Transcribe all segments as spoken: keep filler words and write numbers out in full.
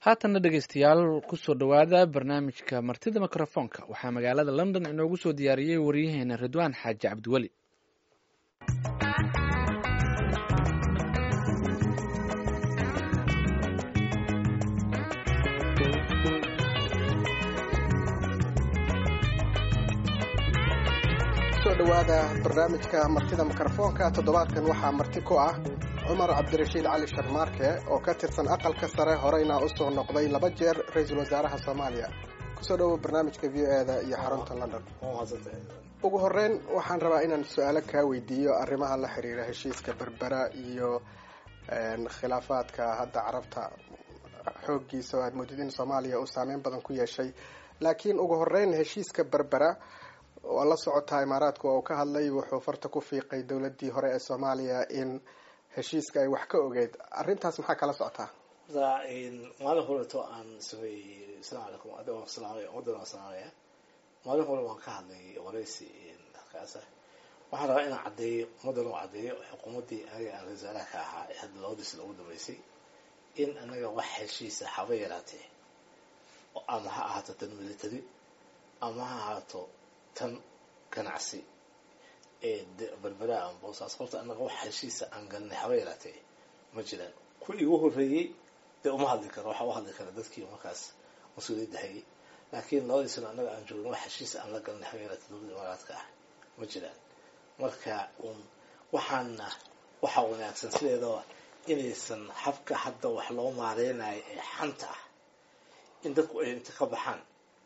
haatanna dhegaystayaal kusoo dhowaada barnaamijka martida mikrofoonka waxaa magaalada london inoogu soo diyaariyey waryaheena ridwaan xaaji cabdiweli. kusoo dhowaada barnaamijka martida mikrofoonka. toddobaadkan waxaa marti ku ah cumar cabdirashiid cali sharmaarke oo ka tirsan aqalka sare horeyna u soo noqday laba jeer ra-iisul wasaaraha soomaaliya. kusoo dhowo barnaamijka v o e da iyo xarunta london. ugu horeyn waxaan rabaa inaan su-aalo kaa weydiiyo arrimaha la xiriira heshiiska berbera iyo khilaafaadka hadda carabta xooggiisa oo aad moodid in soomaaliya uu saameyn badan ku yeeshay. laakiin ugu horeyn heshiiska berbera waa la socotaa imaaraadku oo ka hadlay wuxuu farta ku fiiqay dowladii hore ee soomaaliya in heshiiska ay wax ka ogeyd. arrintaas maxaa kala socotaa? maalin horeto aan sameeyey asalaamu calaykum adiga salaamay waddan waa salaamaya maalin hore waan ka hadlay waraysi halkaas waxaan rabaa inaan caddeeyo ummaddan oo caddeeyo xukuumaddii aniga aan ra-iisul ka ahaa ee hadda labadiisna ugu dambeysay in anaga wax heshiisa haba yaraatee ama ha ahaato tan military ama ha ahaato tan ganacsi ee berbera aan boosaas horta anaga wax heshiisa aan galnay haba yaraatee ma jiraan. kuwii igu horreeyey dee uma hadli karo waxa u hadli kara dadkii markaas mas-uuliyadda hayay, laakiin labadii sano annaga aan joogin wax heshiisa aan la galnay haba yaraatee dowladda imaaraadka ah ma jiraan. marka un waxaana waxa wanaagsan sideedaba inaysan habka hadda wax loo maareynayo ee xanta ah in dadku ay inta ka baxaan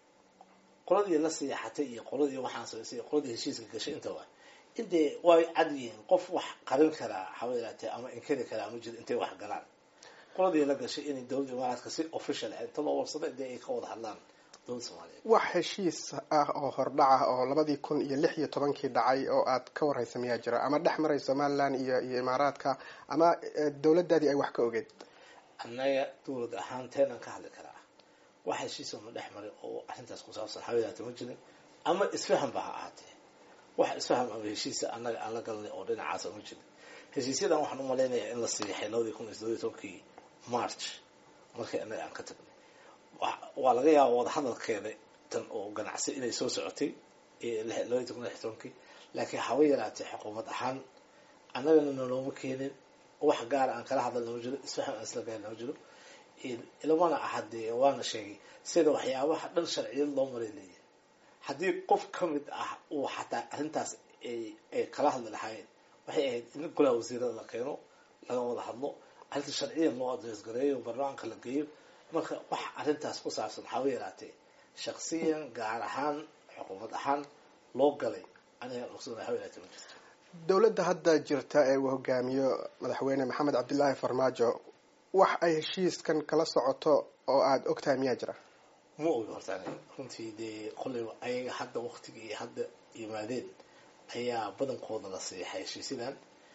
qoladii la siyaxatay iyo qoladii waxaan samaysay qoladii heshiiska gashay intaba intee way cad yihiin. qof wax qarin karaa haba yaraatee ama inkari karaa ma jiro intay wax galaan. qoladii la gashay inay dowladda imaaraadka si official ah inta loo warsaday intay ay ka wada hadlaan dowladda soomaaliya. wax heshiis ah oo hordhac ah oo labadii kun iyo lix iyo tobankii dhacay oo aad ka warhaysa miyaa jira ama dhex maray somaliland iyo iyo imaaraadka ama dowladdaadii ay wax ka ogeyd? annaga dowlad ahaanteenaan ka hadli karaa wax heshiis oo ma dhex maray oo arrintaas ku saabsan haba yaraatee ma jirin ama isfahan ba ha ahaatee wax isfaham ama heshiisa annaga aan la galnay oo dhinacaasa ma jirin. heshiisyadan waxaan u malaynayaa in la siixay labadii kun iyo siddeed iyo tobankii march markii annaga aan ka tagnay. waa laga yaaba wada hadalkeeda tan oo ganacsi inay soo socotay labadii kun iyo lix iyo tobankii, laakiin haba yaraatee xukuumad ahaan annagana nolooma keenin wax gaara aan kala hadalna ma jiro, isfaham aan isla gaarna ma jiro. ilamana ahadee waana sheegay sida waxyaabaha dhan sharciyad loo maray leeyahay. haddii qof ka mid ah uu xataa arrintaas ay kala hadli lahaayeen waxay ahayd in golaha wasiirada la keeno laga wada hadlo arrinta sharciyan loo adreys gareeyo baarlamaanka la geeyo. marka wax arrintaas ku saabsan haba yaraatee shaksiyan gaar ahaan xukuumad ahaan loo galay aniga maqsuud haba yaraatee ma jirto. dowladda hadda jirta ee uu hogaamiyo madaxweyne maxamed cabdilaahi farmaajo wax ay heshiiskan kala socoto oo aada ogtahay miyaa jira? ma ogi horta aniga runtii dee qolayba ayaga hadda waktigii hadda yimaadeen ayaa badankooda la siixay heshiisyadan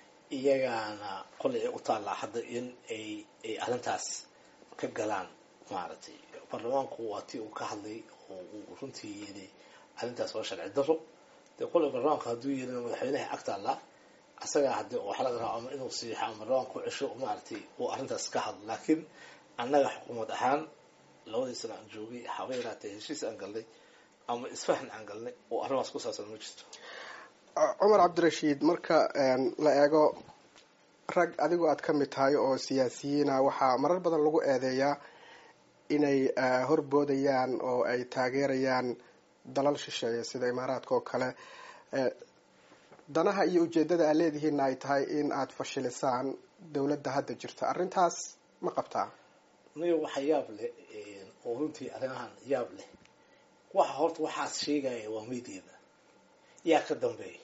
iyagaana qolay ay u taallaa hadda in ay ay arrintaas ka galaan. maaragtay baarlamaanku waa tii uu ka hadlay oo uu runtii yidhi arrintaas waa sharci daro. dee qolay baarlamaanku hadduu yidhi madaxweynaha ag taallaa asagaa haddii waxa laga raba ama inuu siixo ama baarlamaanku cesho maaragtay uu arrintaas ka hadlo. laakiin annaga xukuumad ahaan labadii sano aan joogay haba yaraatee heshiis aan galnay ama isfahan aan galnay oo arrimaas ku saabsan ma jirto. cumar cabdirashiid, marka la eego rag adigu aad ka mid tahay oo siyaasiyiina waxaa marar badan lagu eedeeyaa inay horboodayaan oo ay taageerayaan dalal shisheeye sida imaaraadka oo kale. danaha iyo ujeedada aad leedihiinna ay tahay in aad fashilisaan dowladda hadda jirta. arrintaas ma qabtaa? niyo waxa yaab leh oo runtii arrimahan yaab leh waxa horta waxaas sheegaya waa meediada yaa ka dambeeya.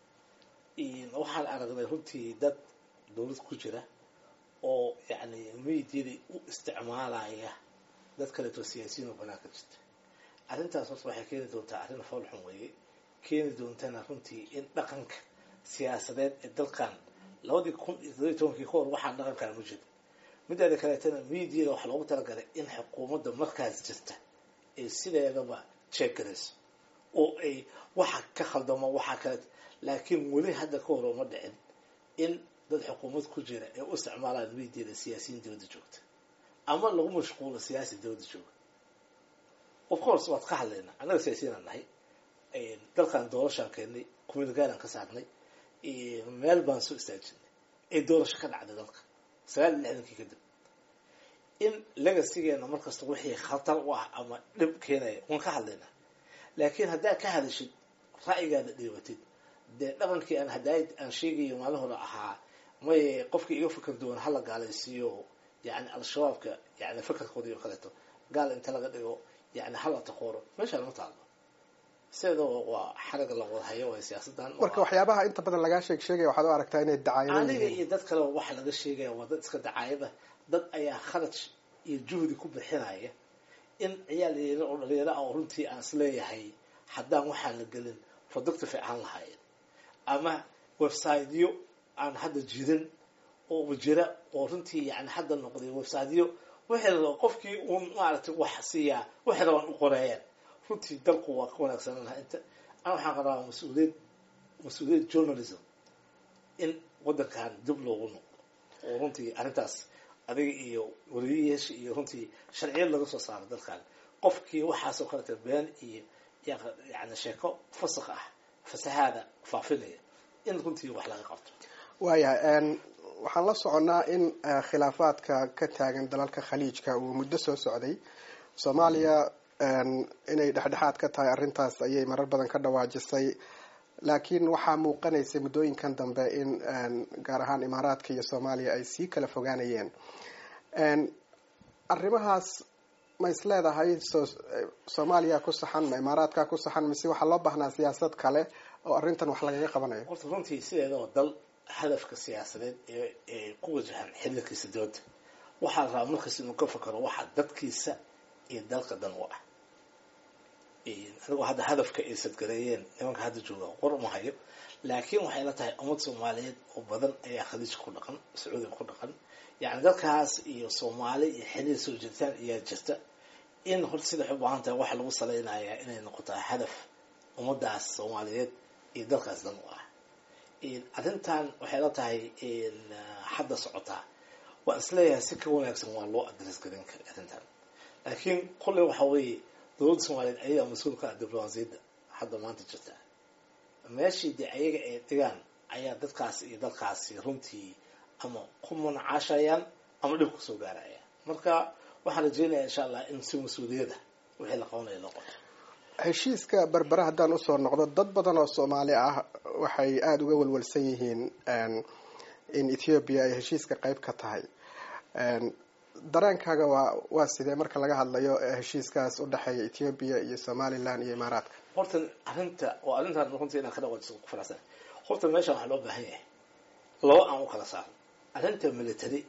waxaan aragnay runtii dad dowlad ku jira oo yacni meediada u isticmaalaya dad kaleeto siyaasiyiin oo banaanka jirta. arrintaas horta waxay keeni doontaa arrin fool xun weeye, keeni doontana runtii in dhaqanka siyaasadeed ee dalkan labadii kun iyo toddoba iyo tobankii ka hor waxaan dhaqankaan ma jiro. mideeda kaleetana meediada waxaa loogu talagalay in xukuumadda markaas jirta ay sideedaba jeegarayso oo ay waxa ka khaldamo waxa kale. laakiin weli hadda ka hor uma dhicin in dad xukuumad ku jira ay u isticmaalaan meediada siyaasiyiin dibadda joogta ama lagu mashquulo siyaasi dawladda jooga. Of course waad ka hadlaynaa annaga siyaasiyiin nahay dalkan doorashaan keennay kumidagaalan ka saarnay meel baan soo istaajinay ee doorasho ka dhacday dalka sagaal iyo lixdankii kadib in legasigeena markasta wixii khatar u ah ama dhib keenaya waan ka hadlaynaa laakiin haddaa ka hadashid ra'yigaada dhiibatid dee dhaqankii aan haddaay aan sheegayo maalin hore ahaa may qofkii iga fikir duwan hala gaalaysiiyo yani al-shabaabka yani fikirkooda iyo kaleeto gaal inta laga dhigo yani hala taqooro meeshaan ma taalo sidoo waa xaraga la wada hayo waa siyaasadan marka waxyaabaha inta badan laga sheeg sheegay waxaad u aragtaa inay dacaayado aniga iyo dad kale waxa laga sheegaya waa dad iska dacaayada dad ayaa khalad iyo juhdi ku bixinaya in ciyaal iyo dhalinyaro oo runtii aan isleeyahay haddaan waxaan la gelin product fiican lahayn ama website-yo aan hadda jirin oo jira oo runtii yani hadda noqday website-yo wixii qofkii uu maaragtay wax siiya wixii rabaan u qoreeyaan runtii dalku waa ka wanaagsan lahaa inta aan waxaan qabaa mas-uuliyad mas-uuliyad journalism in waddankan dib loogu noqdo oo runtii arrintaas adiga iyo wariyayaasha iyo runtii sharciyad laga soo saaro dalkan qofkii waxaasoo kaleta been iyo yani sheeko fasakh ah fasahaada faafinaya in runtii wax laga qabto waayahay waxaan la soconnaa in khilaafaadka ka taagan dalalka khaliijka uu muddo soo socday soomaaliya inay dhexdhexaad ka tahay arrintaas ayay marar badan ka dhawaajisay laakiin waxaa muuqanaysay muddooyinkan dambe in gaar ahaan imaaraadka iyo soomaaliya ay sii kala fogaanayeen arrimahaas ma is leedahay soomaaliya ku saxan ma imaaraadka ku saxan mise waxaa loo baahnaa siyaasad kale oo arrintan wax lagaga qabanayo horta runtii sideeda oo dal hadafka siyaasadeed ee ee ku wajahan xiriirkiisa dowladda waxaa la rabaa markasta inuu ka fakaro waxa dadkiisa iyo dalka dan u ah anigoo hadda hadafka ay sadgareeyeen nimanka hadda jooga qor uma hayo laakiin waxay la tahay ummad soomaaliyeed oo badan ayaa khaliijka ku dhaqan sacuudiga ku dhaqan yani dalkaas iyo soomaali iyo xiriir soo jirtaan ayaa jirta in horta sida waxay u baahan tahay waxa lagu salaynayaa inay noqoto hadaf ummadaas soomaaliyeed iyo dalkaas dan u ah arrintan waxay la tahay hadda socotaa waan isleeyahay si ka wanaagsan waa loo adres garin kara arrintan laakiin kulley waxa weeye dowladda soomaaliyeed ayagaa mas-uulka ah diblomaasiyadda hadda maanta jirta meeshii dee ayaga ay dhigaan ayaa dadkaas iyo dalkaasi runtii ama ku munacaashayaan ama dhib kusoo gaarayaan marka waxaan rajeynayaa insha allah in si mas-uuliyada wixii la qabanaya loo qoto heshiiska berbera haddaan usoo noqdo dad badan oo soomaali ah waxay aada uga walwalsan yihiin in ethiopia ay heshiiska qayb ka tahay dareenkaaga waa waa sidee marka laga hadlayo heshiiskaas u dhexeeya ethiopia iyo somaliland iyo imaaraadka horta arrinta waa arrintan runtii inaan ka dhawaajiso ku faraxsan horta meeshan waxaa loo baahan yahay laba aan u kala saaro arrinta military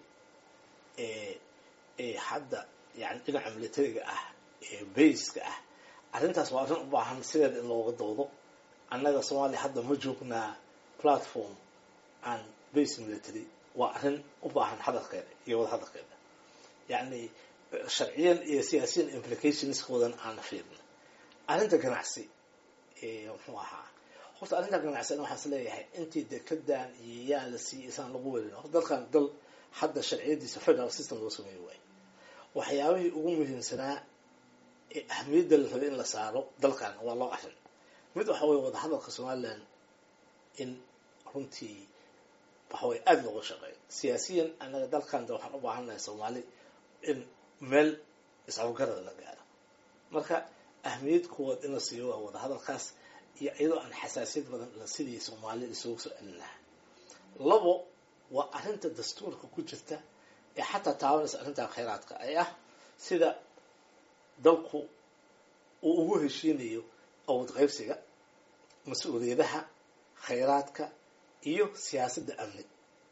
ee ee hadda yani dhinaca militariga ah ee bayska ah arrintaas waa arrin u baahan sideeda in looga doodo annaga soomaaliya hadda ma joognaa platform aan base military waa arrin u baahan hadalkeeda iyo wada hadalkeeda yani sharciyan iyo siyaasiyan implicationskoodan aan fiirno arrinta ganacsi ee muxuu ahaa horta arrinta ganacsi waxaan is leeyahay intii dekedan iyo yaa la siiyey isaan lagu welin horta dalkan dal hadda sharciyadiisa federal system loo sameeyo waay waxyaabihii ugu muhiimsanaa ee ahmiyadda la rabay in la saaro dalkan waa loo arrin mid waxa weye wada hadalka somaliland in runtii waxa weye aada looga shaqeeyo siyaasiyan anaga dalkan de waxaan u baahannahay soomaali in meel is-afgarada la gaaro marka ahmiyad kuwaad in la siiyo waa wada hadalkaas iyo iyadoo aan xasaasiyad badan la sidii soomaali isugu soo celin lahaa labo waa arrinta dastuurka ku jirta ee xataa taabanaysa arrinta khayraadka ay ah sida dalku uu ugu heshiinayo awood qaybsiga mas-uuliyadaha khayraadka iyo siyaasadda amni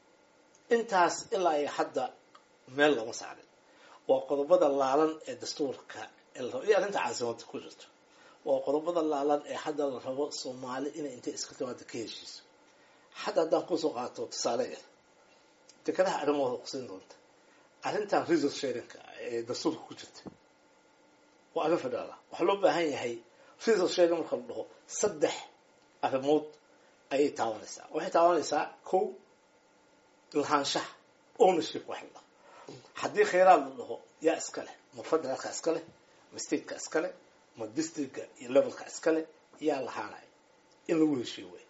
intaas ilaa ay hadda meel lama saarin waa qodobada laalan ee dastuurka iyo arrinta caasimada ku jirto waa qodobada laalan ee hadda la rabo soomaali inay intay iska timaada ka heshiiso hadda haddaan kusoo qaato tusaale yar dekadaha arrimahooda qusin doonta arrintan resource sharingka ee dastuurka ku jirta waa arrin federaal ah waxaa loo baahan yahay resource sharing marka la dhaho saddex arrimood ayay taabanaysaa waxay taabanaysaa kow lahaanshaha ownership wax la haddii khayraad la dhaho yaa iska leh ma federaalka iska leh ma stateka iska leh ma districtka iyo levelka iska leh yaa lahaanaya in lagu heshiyo wey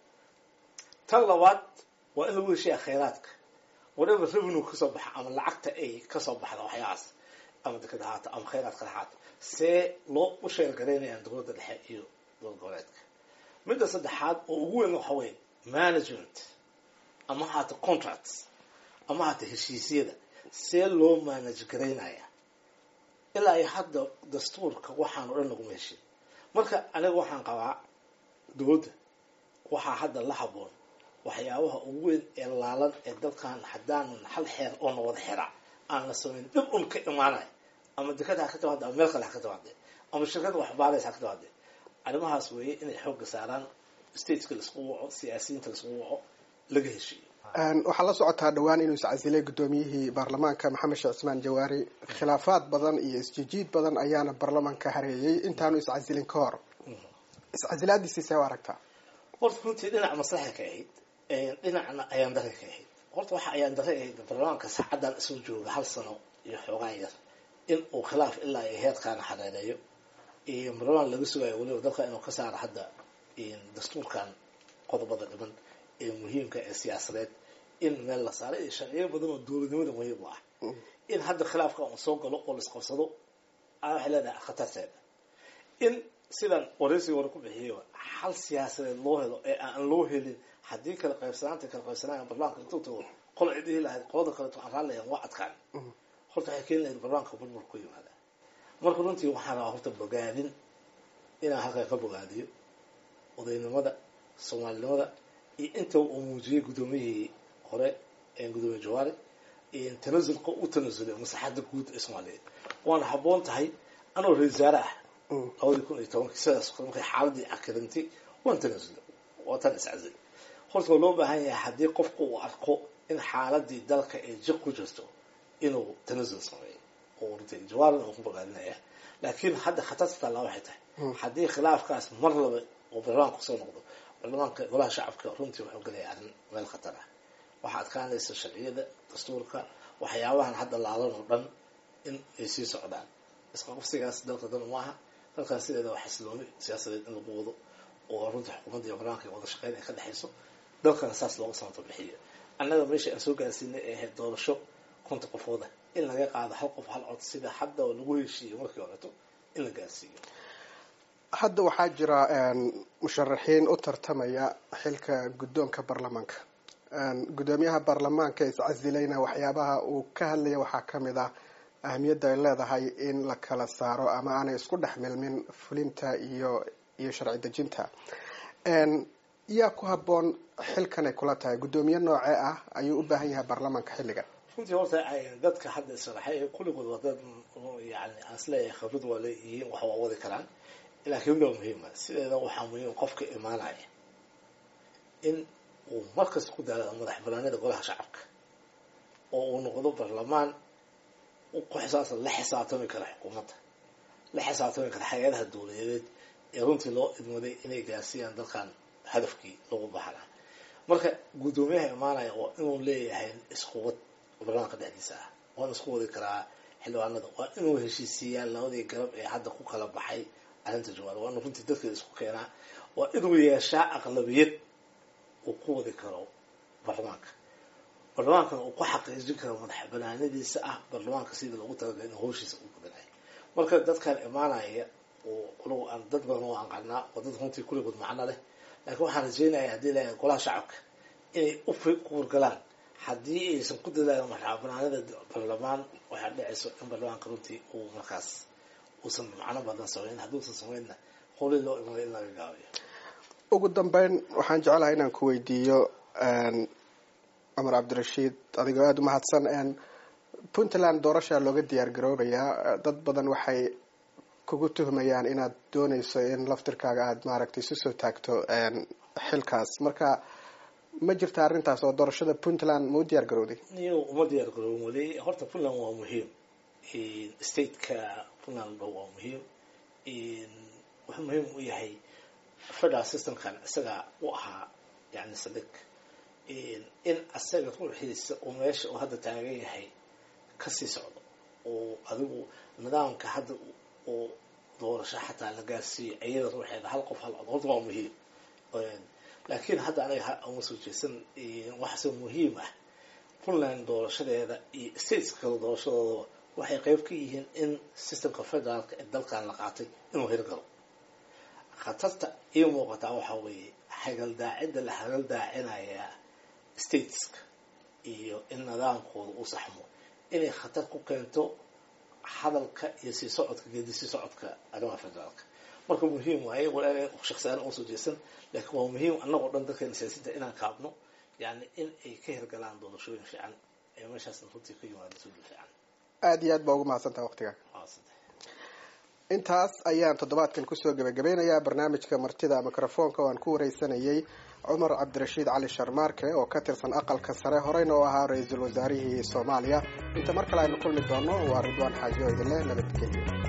tan labaad waa in lagu heshiyaa khayraadka whatever revenue kasoo baxa ama lacagta ay kasoo baxda waxyahaas ama dekada haata ama khayraadka haata see loo u sheergaraynayaan dowladda dhexe iyo dowlad goboleedka midda saddexaad oo ugu weyn waxa weeye management ama haata contracts ama haata heshiisyada see loo manage garaynaya ilaa ay hadda dastuurka waxaan o dhan laguma heshin marka aniga waxaan qabaa dowladda waxaa hadda la haboon waxyaabaha ugu weyn ee laalan ee dalkan haddaanan hal xeer oo na wada xera aan la samayn dhib un ka imaanaya ama dekada ha ka timaada ama meel kale ha ka timaade ama shirkada waxbaaraysa ha ka timaade arrimahaas weeye inay xoogga saaraan stateska laiskugu waco siyaasiyiinta laiskugu waco laga heshiiyo waxaa la socotaa dhowaan inuu iscasilay guddoomiyihii baarlamaanka maxamed sheekh cismaan jawaari khilaafaad badan iyo isjijiid badan ayaana baarlamaanka hareeyey intaanu iscasilin ka hor iscasilaadiisii see u aragtaa horta runtii dhinac maslaxa ka ahayd dhinacna ayaan dare ka ahayd horta waxa ayaan dare ahayd baarlamaanka saacaddan isoo jooga hal sano iyo xoogaan yar in uu khilaaf ilaa iyo heerkaana xareereeyo iyo baarlamaan laga sugayo weliba dalka inuu ka saaro hadda dastuurkan qodobada dhiman ee muhiimka ee siyaasadeed in meel la saaray iyo sharciyo badan oo dowladnimada muhiim u ah in hadda khilaafka uu soo galo oo la isqabsado waxay leedahay khatarteeda in sidan waraysiga hore ku bixiyo xal siyaasadeed loo helo ee aan loo helin haddii kala qaybsanaanta kala qaybsanayaan baarlamaanka intuu tago qol cidihii lahayd qolada kaleeto aan raalliyahan waa adkaan horta waxay keeni lahayd baarlamaanka burbur ku yimaada marka runtii waxaan rabaa horta bogaadin inaan halkaa ka bogaadiyo odaynimada soomaalinimada iyo inta uu muujiyey guddoomiyihii hore ee gudoomiye jawaari tanasulka u tanasulay maslaxadda guud ee soomaaliyeed waana habboon tahay anoo ra-isul wasaare ah labadii kun iyo tobankii sidaas markay xaaladii akirintay waan tanasulay waa tan iscazil horta waa loo baahan yahay haddii qofku uu arko in xaaladii dalka ay jiq ku jirto inuu tanasul sameeyo oo runtii jawaarina uu ku bogaadinaya laakiin hadda khatarta taallaa waxay tahay haddii khilaafkaas mar laba oo baarlamaanka kusoo noqdo baarlamaanka golaha shacabka runtii wuxuu gelaya arrin meel khatar ah waxaa adkaanaysa sharciyada dastuurka waxyaabahan hadda laalan oo dhan in ay sii socdaan isqaqabsigaas dalka dan maaha dalkan sideeda waa xasilooni siyaasadeed in lagu wado oo runtii xukuumadda iyo baarlamaanka ay wada shaqeyn ay ka dhexayso dalkana saas looga samato bixiyo annaga meesha aan soo gaarsiinay ee ahayd doorasho konta qofooda in laga qaado hal qof hal cod sida hadda lagu heshiiyey markii horeto in la gaarsiiyo hadda waxaa jira musharaxiin u tartamaya xilka guddoonka baarlamaanka guddoomiyaha baarlamaanka iscasilayna waxyaabaha uu ka hadlaya waxaa ka mid ah ahamiyadda ay leedahay in la kala saaro ama aanay isku dhex milmin fulinta iyo iyo sharci dejinta yaa ku habboon xilkan ay kula tahay guddoomiye noocee ah ayuu u baahan yahay baarlamaanka xilligan runtii horta dadka hadda israaxay kulligood waa dad yani aan isleeyahay khibrad waa leeyihiin wax waa wadi karaan laakiin waa muhiima sideeda waxaa muhiim qofka imaanaya in uu markasta ku daalo madax banaanida golaha shacabka oo uu noqdo baarlamaan ku xisaabtan la xisaabtami kara xukuumadda la xisaabtami kara hay-adaha dowladeed ee runtii loo idmaday inay gaarsiiyaan dalkan hadafkii lagu baxana marka guddoomiyaha imaanaya waa inuu leeyahay isquwad baarlamaanka dhexdiisa ah waana isku wadi karaa xildhibaanada waa inuu heshiisiiyaan labadii garab ee hadda ku kala baxay arrinta jawaari waa inuu runtii dadkeeda isku keenaa waa inuu yeeshaa aqlabiyad uu ku wadi karo baarlamaanka baarlamaankana uu ku xaqiijin karo madax banaanadiisa ah baarlamaanka sidii loogu talagalay inuu hawshiisa u gudanayo marka dadkan imaanaya oo qolow aan dad badan oo aan qarnaa oo dad runtii kulligood macno leh laakiin waxaan rajeynaya haddii la golaha shacabka inay u kuurgalaan haddii aysan ku dadaalin madax banaanida baarlamaan waxaa dhacayso in baarlamaanka runtii uu markaas uusan macno badan samayn hadduusan samaynna howlii loo imaday in laga gaabiyo ugu dambeyn waxaan jeclahay inaan ku weydiiyo cumar cabdirashiid adigoo aada u mahadsan puntland doorashaa looga diyaar garoobayaa dad badan waxay kugu tuhmayaan inaad doonayso in laftirkaaga aada maaragtay isu soo taagto xilkaas marka ma jirta arrintaas oo doorashada puntland ma u diyaar garowday iyo uma diyaar garoobin weli horta puntland waa muhiim stateka puntland waa muhiim wuxuu muhiim u yahay federal systemkan isaga u ahaa yani sadiq in asaga ruuxiisa uu meesha uu hadda taagan yahay kasii socdo oo adigu nidaamka hadda oo doorasho xataa la gaarsiiyo iyada ruuxeeda hal qof hal cod horta waa muhiim laakiin hadda aniga uma soo jeesan waxaasoo muhiim ah puntland doorashadeeda iyo stateska kale doorashadooda waxay qayb ka yihiin in systemka federaalka ee dalkan la qaatay inuu hirgalo khatarta iyo muuqataa waxaa weeye hagaldaacida la hagaldaacinayaa stateska iyo in nidaamkooda u saxmo inay khatar ku keento hadalka iyo sii socodka geedi sii socodka arrimaha federaalka marka muhiim waaye walaa shakhsiyan uma soo jeesan laakiin waa muhiim annagoo dhan dadkeena siyaasadda inaan kaabno yani in ay ka hirgalaan doorashooyin fiican ee meeshaasna runtii ka yimaado suudul fiican aada iyo aad baa ugu mahadsantaha waqtiga intaas ayaan toddobaadkan kusoo gebagabeynayaa barnaamijka martida microfoonka oo aan ku wareysanayay cumar cabdirashiid cali sharmaarke oo ka tirsan aqalka sare horeyna oo ahaa ra-iisul wasaarihii soomaaliya inta mar kale aynu kulmi doono waa ridwaan xaaji oo idinle nabadgelyo